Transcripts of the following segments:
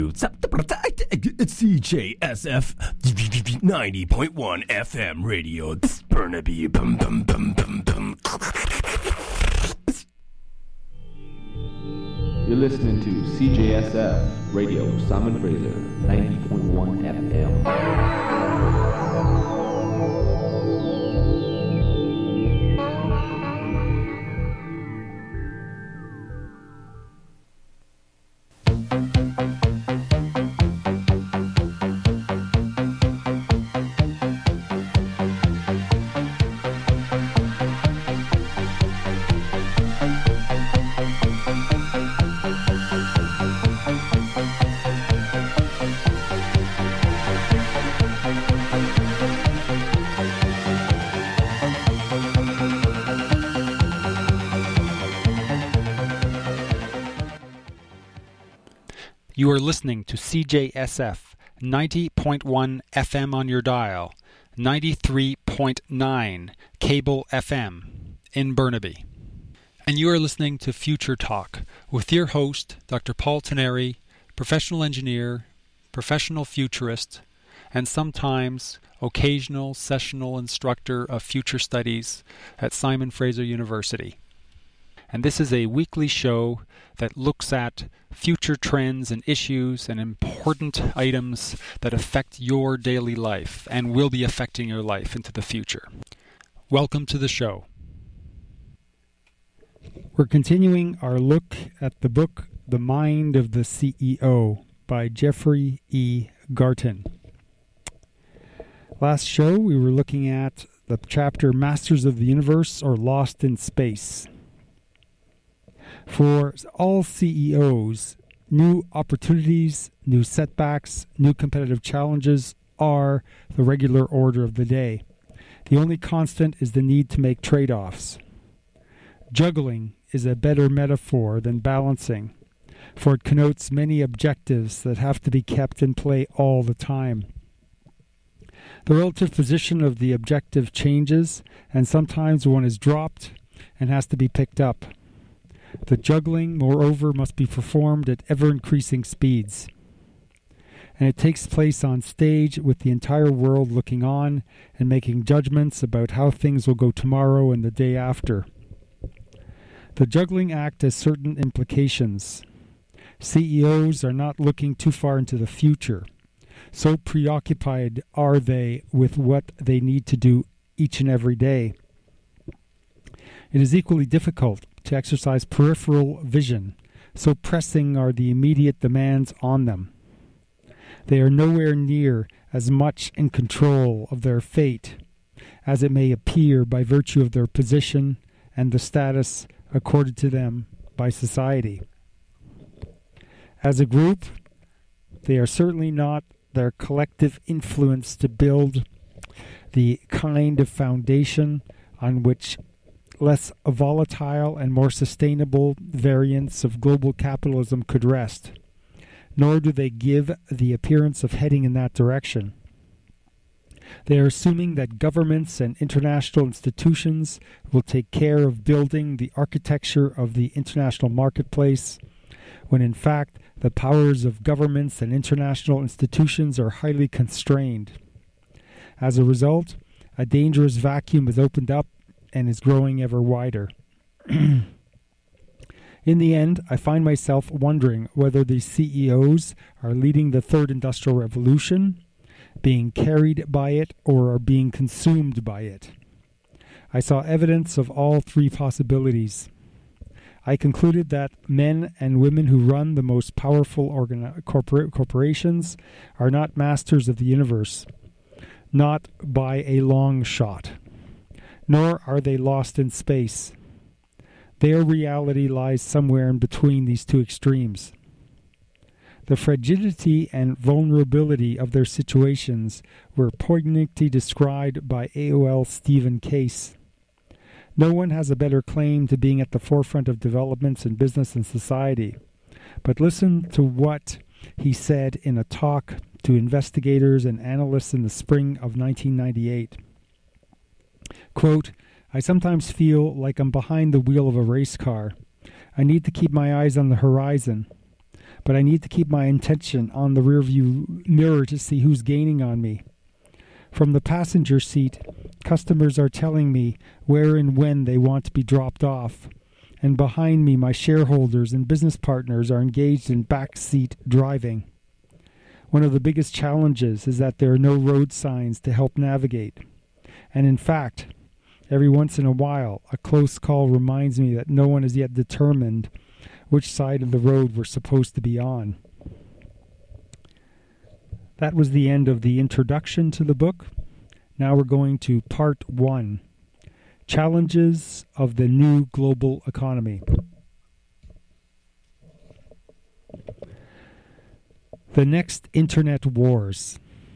CJSF 90.1 FM radio. Burnaby. Bum, bum, bum, bum, bum. You're listening to CJSF Radio, Simon Fraser, 90.1 FM. You are listening to CJSF 90.1 FM on your dial, 93.9 cable FM in Burnaby. And you are listening to Future Talk with your host, Dr. Paul Teneri, professional engineer, professional futurist, and sometimes occasional sessional instructor of future studies at Simon Fraser University. And this is a weekly show that looks at future trends and issues and important items that affect your daily life and will be affecting your life into the future. Welcome to the show. We're continuing our look at the book The Mind of the CEO by Jeffrey E. Garton. Last show we were looking at the chapter Masters of the Universe or Lost in Space. For all CEOs, new opportunities, new setbacks, new competitive challenges are the regular order of the day. The only constant is the need to make trade-offs. Juggling is a better metaphor than balancing, for it connotes many objectives that have to be kept in play all the time. The relative position of the objective changes, and sometimes one is dropped and has to be picked up. The juggling, moreover, must be performed at ever-increasing speeds. And it takes place on stage with the entire world looking on and making judgments about how things will go tomorrow and the day after. The juggling act has certain implications. CEOs are not looking too far into the future. So preoccupied are they with what they need to do each and every day. It is equally difficult to exercise peripheral vision, so pressing are the immediate demands on them. They are nowhere near as much in control of their fate as it may appear by virtue of their position and the status accorded to them by society. As a group, they are certainly not their collective influence to build the kind of foundation on which less volatile and more sustainable variants of global capitalism could rest, nor do they give the appearance of heading in that direction. They are assuming that governments and international institutions will take care of building the architecture of the international marketplace, when in fact the powers of governments and international institutions are highly constrained. As a result, a dangerous vacuum is opened up and is growing ever wider. In the end, I find myself wondering whether these CEOs are leading the third industrial revolution, being carried by it, or are being consumed by it. I saw evidence of all three possibilities. I concluded that men and women who run the most powerful corporations are not masters of the universe, not by a long shot. Nor are they lost in space. Their reality lies somewhere in between these two extremes. The fragility and vulnerability of their situations were poignantly described by AOL Stephen Case. No one has a better claim to being at the forefront of developments in business and society. But listen to what he said in a talk to investigators and analysts in the spring of 1998. Quote, "I sometimes feel like I'm behind the wheel of a race car. I need to keep my eyes on the horizon. but I need to keep my attention on the rearview mirror to see who's gaining on me. From the passenger seat, customers are telling me where and when they want to be dropped off, and behind me my shareholders and business partners are engaged in backseat driving. One of the biggest challenges is that there are no road signs to help navigate. And in fact, every once in a while, a close call reminds me that no one has yet determined which side of the road we're supposed to be on. That was the end of the introduction to the book. Now we're going to part 1, Challenges of the New Global Economy. The next Internet wars.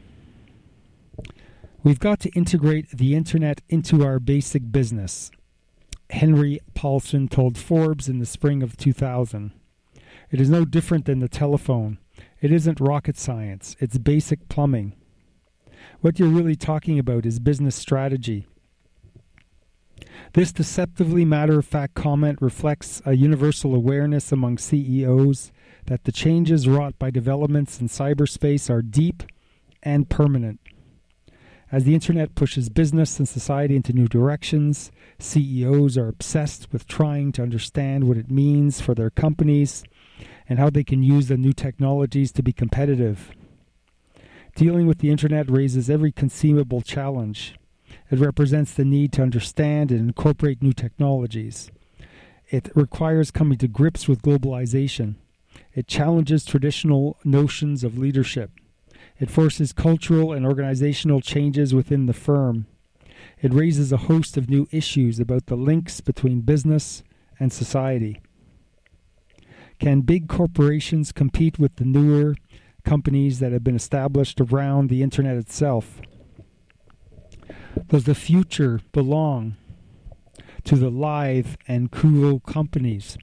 We've got to integrate the Internet into our basic business, Henry Paulson told Forbes in the spring of 2000. It is no different than the telephone. It isn't rocket science. It's basic plumbing. What you're really talking about is business strategy. This deceptively matter-of-fact comment reflects a universal awareness among CEOs that the changes wrought by developments in cyberspace are deep and permanent. As the Internet pushes business and society into new directions, CEOs are obsessed with trying to understand what it means for their companies and how they can use the new technologies to be competitive. Dealing with the Internet raises every conceivable challenge. It represents the need to understand and incorporate new technologies. It requires coming to grips with globalization. It challenges traditional notions of leadership. It forces cultural and organizational changes within the firm. It raises a host of new issues about the links between business and society. Can big corporations compete with the newer companies that have been established around the Internet itself? Does the future belong to the live and cool companies?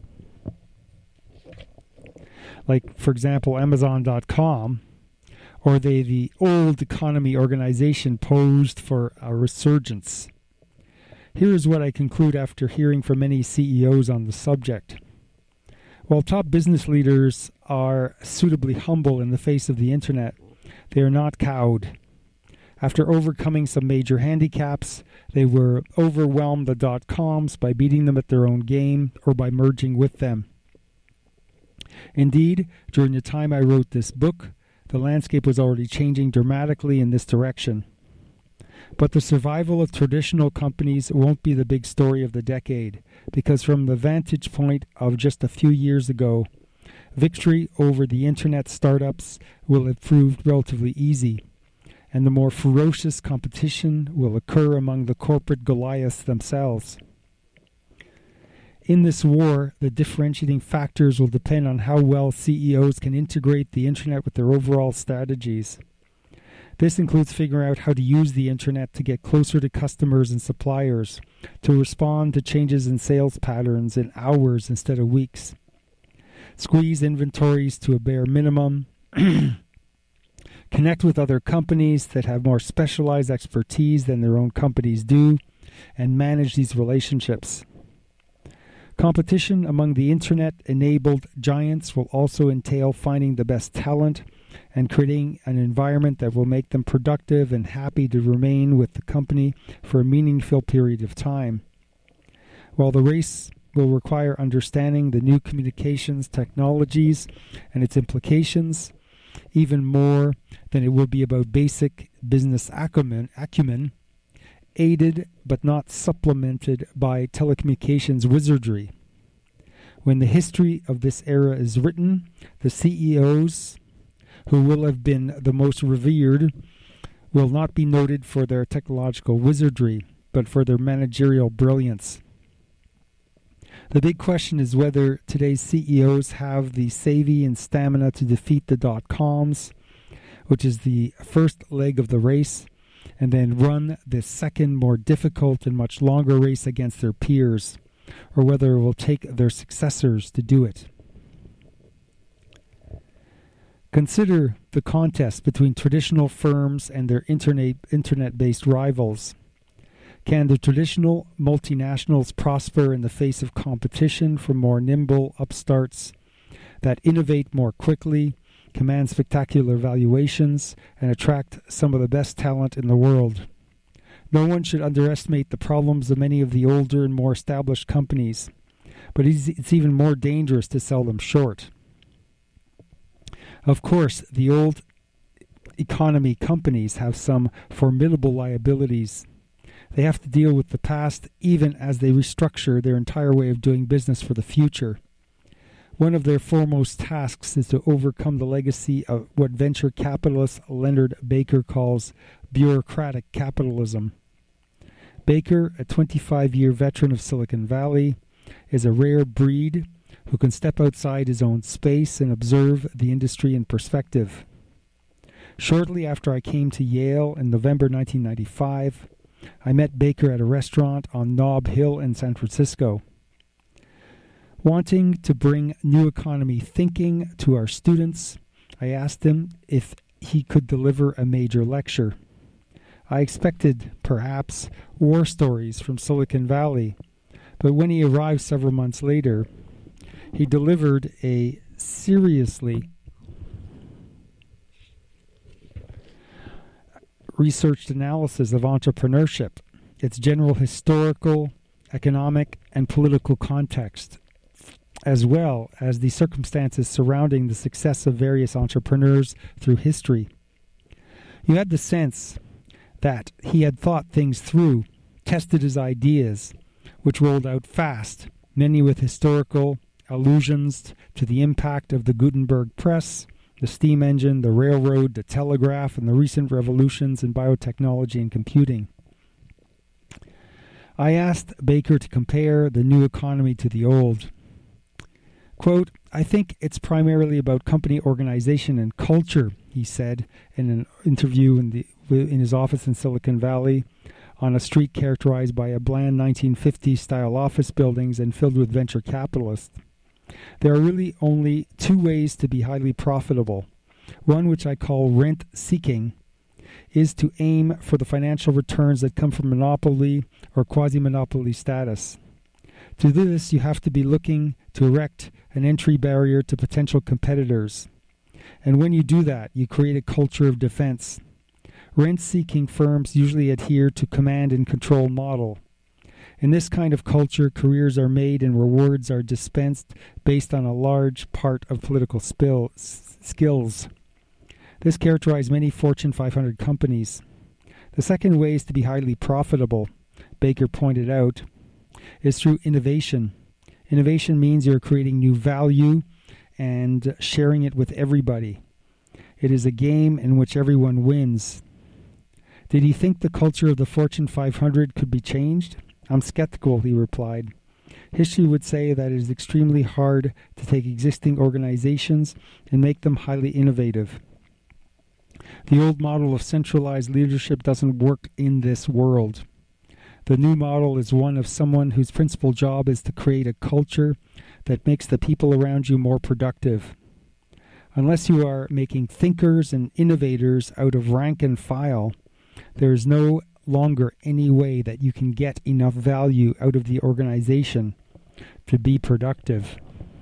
Like, for example, Amazon.com, or are they the old economy organization posed for a resurgence? Here is what I conclude after hearing from many CEOs on the subject. While top business leaders are suitably humble in the face of the Internet, they are not cowed. After overcoming some major handicaps, they were overwhelmed the dot-coms by beating them at their own game or by merging with them. Indeed, during the time I wrote this book, the landscape was already changing dramatically in this direction. But the survival of traditional companies won't be the big story of the decade, because from the vantage point of just a few years ago, victory over the Internet startups will have proved relatively easy, and the more ferocious competition will occur among the corporate Goliaths themselves. In this war, the differentiating factors will depend on how well CEOs can integrate the Internet with their overall strategies. This includes figuring out how to use the Internet to get closer to customers and suppliers, to respond to changes in sales patterns in hours instead of weeks, squeeze inventories to a bare minimum, connect with other companies that have more specialized expertise than their own companies do, and manage these relationships. Competition among the Internet-enabled giants will also entail finding the best talent and creating an environment that will make them productive and happy to remain with the company for a meaningful period of time. While the race will require understanding the new communications technologies and its implications, even more than it will be about basic business acumen, aided but not supplemented by telecommunications wizardry. When the history of this era is written, the CEOs who will have been the most revered will not be noted for their technological wizardry, but for their managerial brilliance. The big question is whether today's CEOs have the savvy and stamina to defeat the dot-coms, which is the first leg of the race, and then run the second, more difficult and much longer race against their peers, or whether it will take their successors to do it. Consider the contest between traditional firms and their internet-based rivals. Can the traditional multinationals prosper in the face of competition from more nimble upstarts that innovate more quickly, command spectacular valuations, and attract some of the best talent in the world. No one should underestimate the problems of many of the older and more established companies, but it's even more dangerous to sell them short. Of course, the old economy companies have some formidable liabilities. They have to deal with the past even as they restructure their entire way of doing business for the future. One of their foremost tasks is to overcome the legacy of what venture capitalist Leonard Baker calls bureaucratic capitalism. Baker, a 25-year veteran of Silicon Valley, is a rare breed who can step outside his own space and observe the industry in perspective. Shortly after I came to Yale in November 1995, I met Baker at a restaurant on Nob Hill in San Francisco. Wanting to bring new economy thinking to our students, I asked him if he could deliver a major lecture. I expected, perhaps, war stories from Silicon Valley, but when he arrived several months later, he delivered a seriously researched analysis of entrepreneurship, its general historical, economic, and political context, as well as the circumstances surrounding the success of various entrepreneurs through history. You had the sense that he had thought things through, tested his ideas, which rolled out fast, many with historical allusions to the impact of the Gutenberg press, the steam engine, the railroad, the telegraph, and the recent revolutions in biotechnology and computing. I asked Baker to compare the new economy to the old. Quote, I think it's primarily about company organization and culture, he said in an interview in his office in Silicon Valley on a street characterized by a bland 1950s-style office buildings and filled with venture capitalists. There are really only two ways to be highly profitable. One, which I call rent-seeking, is to aim for the financial returns that come from monopoly or quasi-monopoly status. To do this, you have to be looking to erect an entry barrier to potential competitors. And when you do that, you create a culture of defense. Rent-seeking firms usually adhere to command and control model. In this kind of culture, careers are made and rewards are dispensed based on a large part of political skills. This characterized many Fortune 500 companies. The second way is to be highly profitable, Baker pointed out, is through innovation. Innovation means you're creating new value and sharing it with everybody. It is a game in which everyone wins. Did he think the culture of the Fortune 500 could be changed? I'm skeptical, he replied. History would say that it is extremely hard to take existing organizations and make them highly innovative. The old model of centralized leadership doesn't work in this world. The new model is one of someone whose principal job is to create a culture that makes the people around you more productive. Unless you are making thinkers and innovators out of rank and file, there is no longer any way that you can get enough value out of the organization to be productive.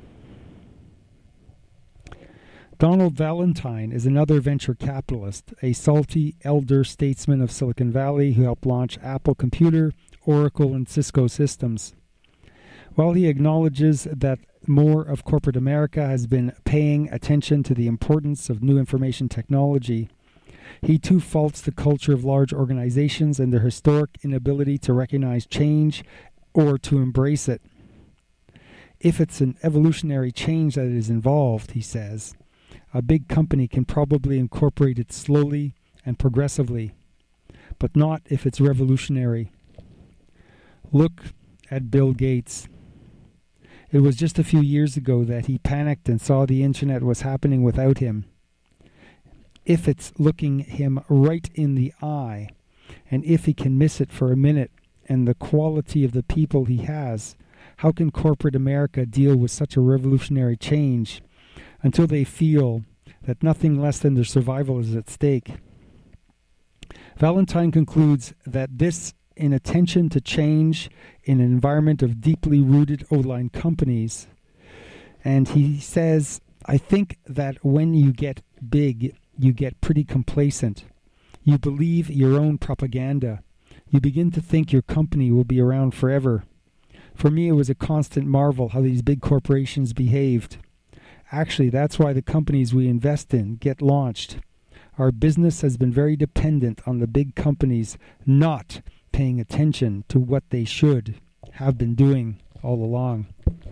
Donald Valentine is another venture capitalist, a salty elder statesman of Silicon Valley who helped launch Apple Computer, Oracle, and Cisco Systems. While he acknowledges that more of corporate America has been paying attention to the importance of new information technology, he too faults the culture of large organizations and their historic inability to recognize change or to embrace it. If it's an evolutionary change that is involved, he says, a big company can probably incorporate it slowly and progressively, but not if it's revolutionary. Look at Bill Gates. It was just a few years ago that he panicked and saw the internet was happening without him. If it's looking him right in the eye, and if he can miss it for a minute, and the quality of the people he has, how can corporate America deal with such a revolutionary change until they feel that nothing less than their survival is at stake? Valentine concludes that this inattention to change in an environment of deeply rooted O-line companies, and he says I think that when you get big, you get pretty complacent. You believe your own propaganda. You begin to think your company will be around forever. For me, it was a constant marvel how these big corporations behaved. Actually, that's why the companies we invest in get launched. Our business has been very dependent on the big companies not paying attention to what they should have been doing all along.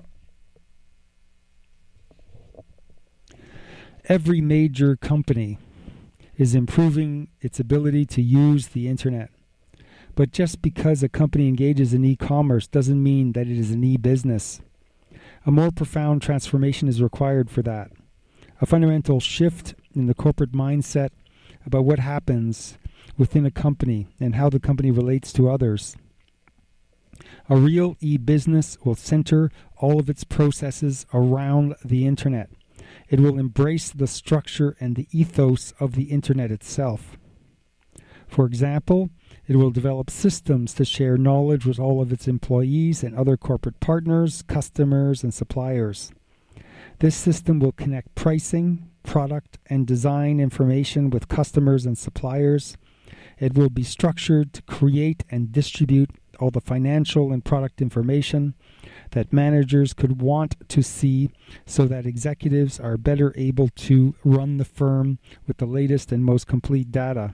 Every major company is improving its ability to use the internet. But just because a company engages in e-commerce doesn't mean that it is an e-business. A more profound transformation is required for that. A fundamental shift in the corporate mindset about what happens within a company and how the company relates to others. A real e-business will center all of its processes around the internet. It will embrace the structure and the ethos of the internet itself. For example, it will develop systems to share knowledge with all of its employees and other corporate partners, customers, and suppliers. This system will connect pricing, product, and design information with customers and suppliers. It will be structured to create and distribute all the financial and product information that managers could want to see so that executives are better able to run the firm with the latest and most complete data.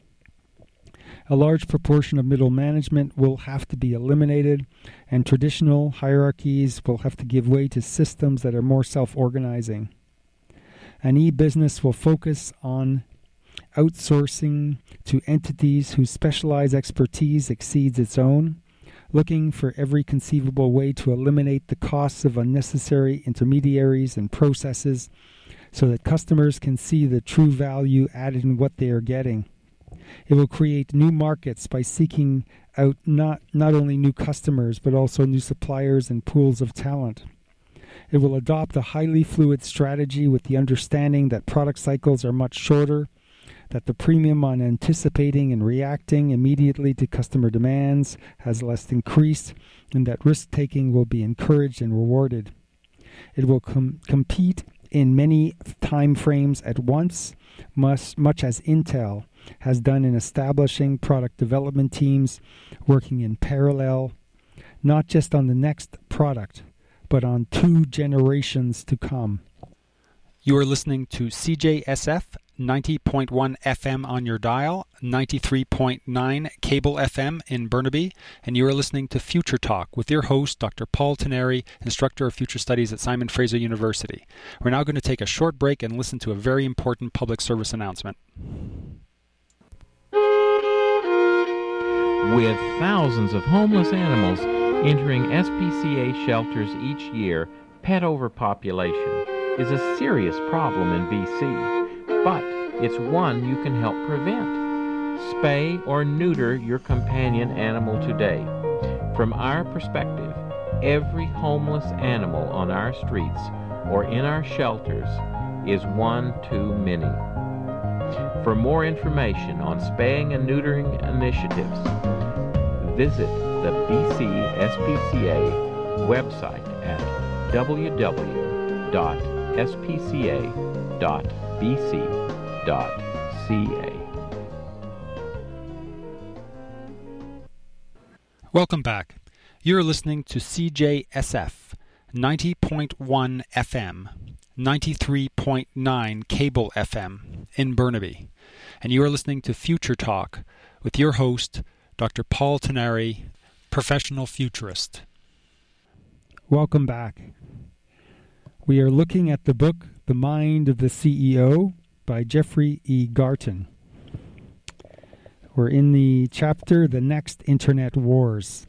A large proportion of middle management will have to be eliminated, and traditional hierarchies will have to give way to systems that are more self-organizing. An e-business will focus on outsourcing to entities whose specialized expertise exceeds its own, looking for every conceivable way to eliminate the costs of unnecessary intermediaries and processes so that customers can see the true value added in what they are getting. It will create new markets by seeking out not only new customers but also new suppliers and pools of talent. It will adopt a highly fluid strategy with the understanding that product cycles are much shorter, that the premium on anticipating and reacting immediately to customer demands has less increased, and that risk-taking will be encouraged and rewarded. It will compete in many time frames at once, much as Intel has done in establishing product development teams working in parallel, not just on the next product, but on 2 generations to come. You are listening to CJSF 90.1 FM on your dial, 93.9 cable FM in Burnaby, and you are listening to Future Talk with your host, Dr. Paul Teneri, Instructor of Future Studies at Simon Fraser University. We're now going to take a short break and listen to a very important public service announcement. With thousands of homeless animals entering SPCA shelters each year, pet overpopulation is a serious problem in BC, but it's one you can help prevent. Spay or neuter your companion animal today. From our perspective, every homeless animal on our streets or in our shelters is one too many. For more information on spaying and neutering initiatives, visit the BC SPCA website at www.spca.bc.ca. Welcome back. You're listening to CJSF 90.1 FM, 93.9 cable FM in Burnaby, and you are listening to Future Talk with your host, Dr. Paul Teneri, professional futurist. Welcome back. We are looking at the book, The Mind of the CEO by Jeffrey E. Garton. We're in the chapter, The Next Internet Wars.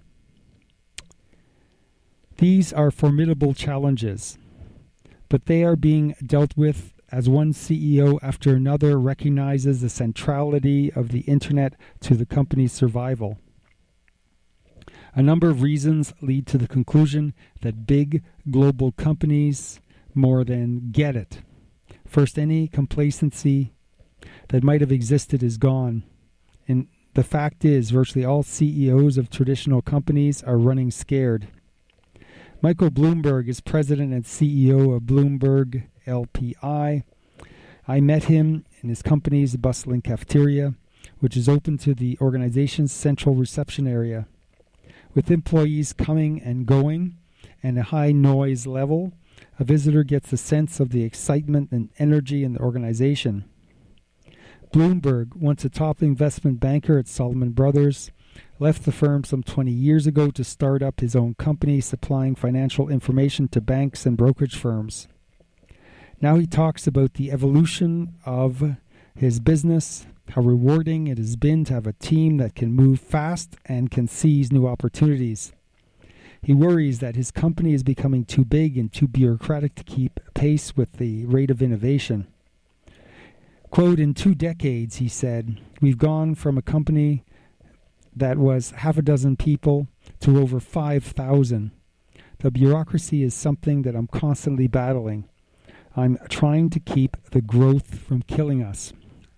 These are formidable challenges, but they are being dealt with as one CEO after another recognizes the centrality of the internet to the company's survival. A number of reasons lead to the conclusion that big global companies more than get it. First, any complacency that might have existed is gone. And the fact is, virtually all CEOs of traditional companies are running scared. Michael Bloomberg is president and CEO of Bloomberg LPI. I met him in his company's bustling cafeteria, which is open to the organization's central reception area. With employees coming and going and a high noise level, a visitor gets a sense of the excitement and energy in the organization. Bloomberg, once a top investment banker at Salomon Brothers, left the firm some 20 years ago to start up his own company supplying financial information to banks and brokerage firms. Now he talks about the evolution of his business, how rewarding it has been to have a team that can move fast and can seize new opportunities. He worries that his company is becoming too big and too bureaucratic to keep pace with the rate of innovation. Quote, in 2 decades, he said, we've gone from a company that was half a dozen people to over 5,000. The bureaucracy is something that I'm constantly battling. I'm trying to keep the growth from killing us.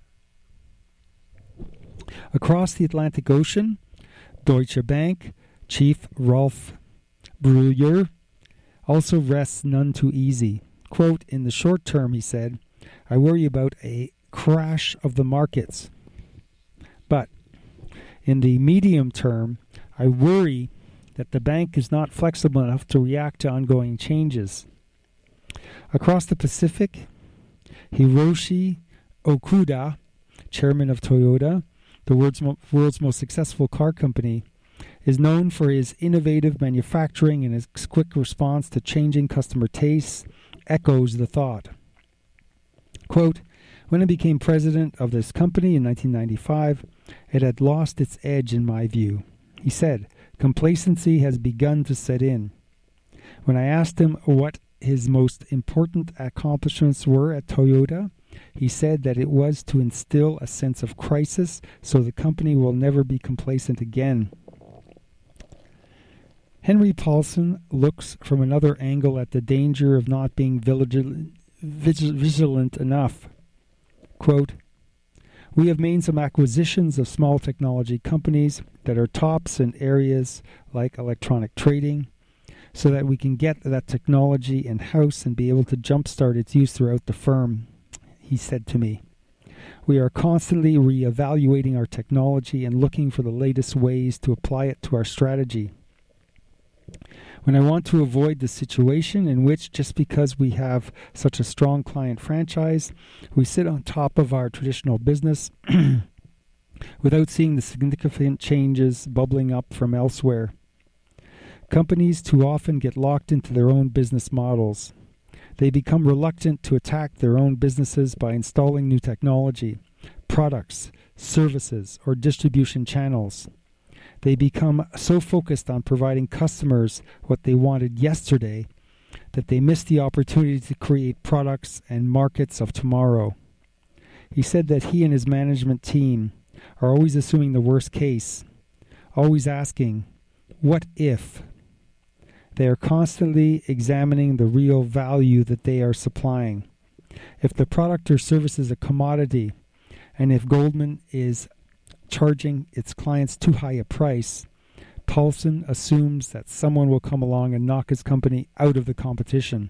Across the Atlantic Ocean, Deutsche Bank chief Rolf Breuer also rests none too easy. Quote, in the short term, he said, I worry about a crash of the markets. But in the medium term, I worry that the bank is not flexible enough to react to ongoing changes. Across the Pacific, Hiroshi Okuda, chairman of Toyota, the world's most successful car company, is known for his innovative manufacturing and his quick response to changing customer tastes, echoes the thought. Quote, when I became president of this company in 1995, it had lost its edge in my view. He said, complacency has begun to set in. When I asked him what his most important accomplishments were at Toyota, he said that it was to instill a sense of crisis so the company will never be complacent again. Henry Paulson looks from another angle at the danger of not being vigilant enough. Quote, we have made some acquisitions of small technology companies that are tops in areas like electronic trading so that we can get that technology in-house and be able to jumpstart its use throughout the firm, he said to me. We are constantly reevaluating our technology and looking for the latest ways to apply it to our strategy. When I want to avoid the situation in which, just because we have such a strong client franchise, we sit on top of our traditional business without seeing the significant changes bubbling up from elsewhere. Companies too often get locked into their own business models. They become reluctant to attack their own businesses by installing new technology, products, services, or distribution channels. They become so focused on providing customers what they wanted yesterday that they miss the opportunity to create products and markets of tomorrow. He said that he and his management team are always assuming the worst case, always asking, what if? They are constantly examining the real value that they are supplying. If the product or service is a commodity, and if Goldman is charging its clients too high a price, Paulson assumes that someone will come along and knock his company out of the competition.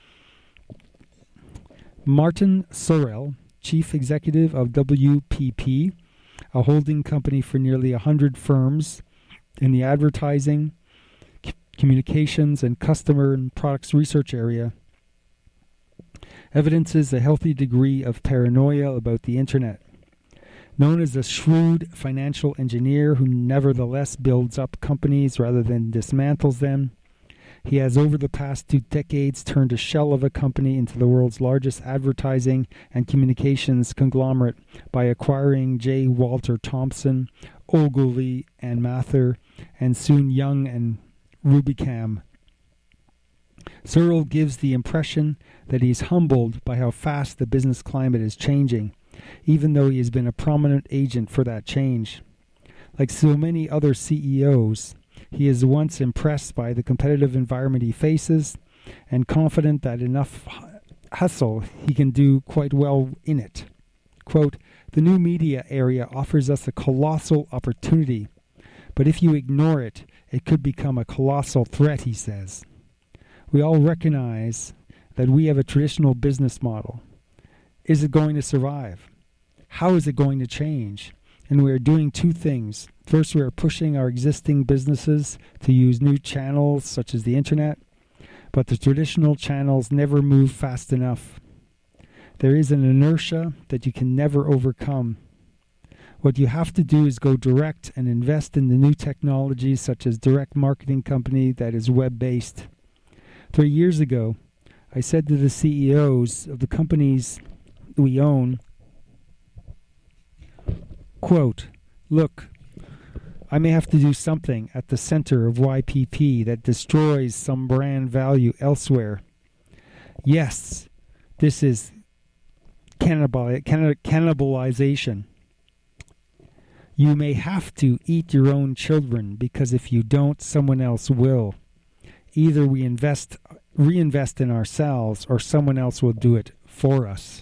Martin Sorrell, chief executive of WPP, a holding company for nearly 100 firms in the advertising, communications, and customer and products research area, evidences a healthy degree of paranoia about the internet. Known as a shrewd financial engineer who nevertheless builds up companies rather than dismantles them, he has over the past 2 decades turned a shell of a company into the world's largest advertising and communications conglomerate by acquiring J. Walter Thompson, Ogilvy and Mather, and soon Young and Rubicam. Searle gives the impression that he's humbled by how fast the business climate is changing, even though he has been a prominent agent for that change. Like so many other CEOs, he is once impressed by the competitive environment he faces and confident that enough hustle he can do quite well in it. Quote, the new media area offers us a colossal opportunity, but if you ignore it, it could become a colossal threat, he says. We all recognize that we have a traditional business model. Is it going to survive? How is it going to change? And we are doing two things. First, we are pushing our existing businesses to use new channels such as the internet, but the traditional channels never move fast enough. There is an inertia that you can never overcome. What you have to do is go direct and invest in the new technologies such as direct marketing company that is web-based. 3 years ago, I said to the CEOs of the companies we own, quote, "Look, I may have to do something at the center of YPP that destroys some brand value elsewhere. Yes, this is cannibalization. You may have to eat your own children because if you don't, someone else will. Either we reinvest in ourselves or someone else will do it for us."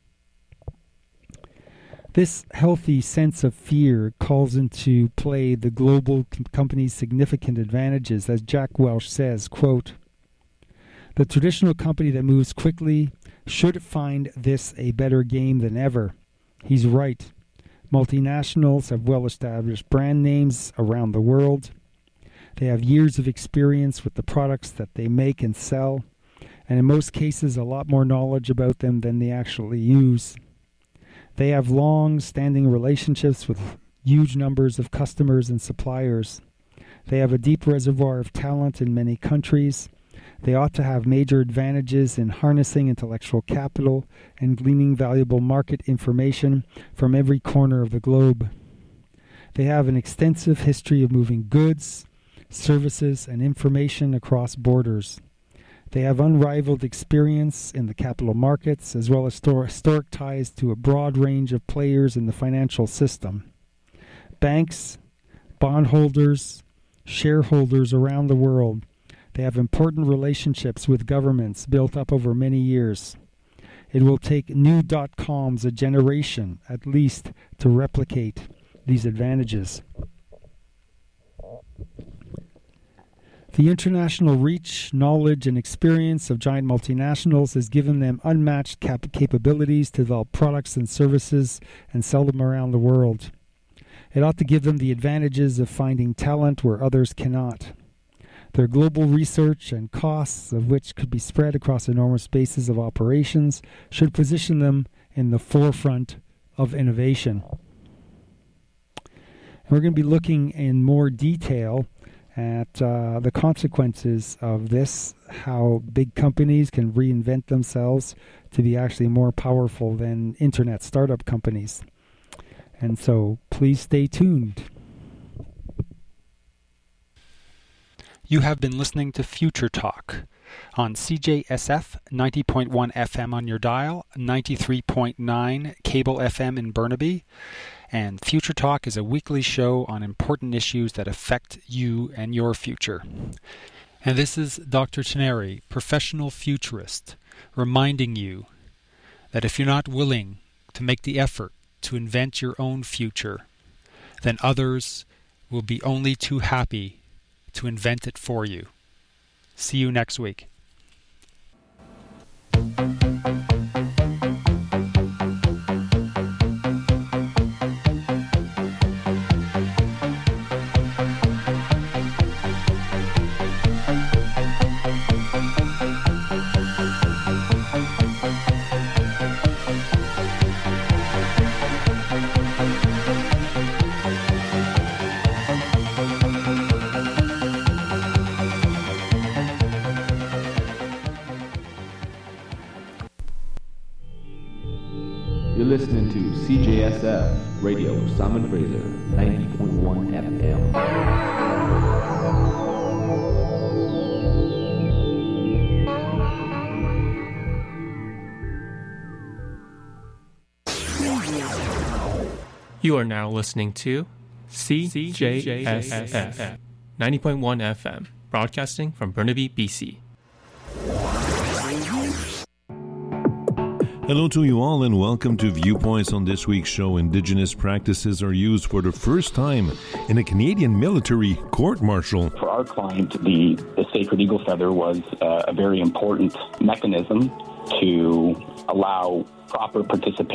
This healthy sense of fear calls into play the global company's significant advantages, as Jack Welch says, quote, "The traditional company that moves quickly should find this a better game than ever." He's right. Multinationals have well-established brand names around the world. They have years of experience with the products that they make and sell, and in most cases a lot more knowledge about them than they actually use. They have long-standing relationships with huge numbers of customers and suppliers. They have a deep reservoir of talent in many countries. They ought to have major advantages in harnessing intellectual capital and gleaning valuable market information from every corner of the globe. They have an extensive history of moving goods, services, and information across borders. They have unrivaled experience in the capital markets as well as historic ties to a broad range of players in the financial system. Banks, bondholders, shareholders around the world. They have important relationships with governments built up over many years. It will take new .coms a generation, at least, to replicate these advantages. The international reach, knowledge, and experience of giant multinationals has given them unmatched capabilities to develop products and services and sell them around the world. It ought to give them the advantages of finding talent where others cannot. Their global research and costs, of which could be spread across enormous bases of operations, should position them in the forefront of innovation. And we're going to be looking in more detail at the consequences of this, how big companies can reinvent themselves to be actually more powerful than internet startup companies. And so please stay tuned. You have been listening to Future Talk on CJSF 90.1 FM on your dial, 93.9 cable FM in Burnaby. And Future Talk is a weekly show on important issues that affect you and your future. And this is Dr. Teneri, professional futurist, reminding you that if you're not willing to make the effort to invent your own future, then others will be only too happy to invent it for you. See you next week. You're listening to CJSF Radio, Simon Fraser, 90.1 FM. You are now listening to CJSF 90.1 FM, broadcasting from Burnaby, BC. Hello to you all and welcome to Viewpoints. On this week's show. Indigenous practices are used for the first time in a Canadian military court-martial. For our client, the sacred eagle feather was a very important mechanism to allow proper participation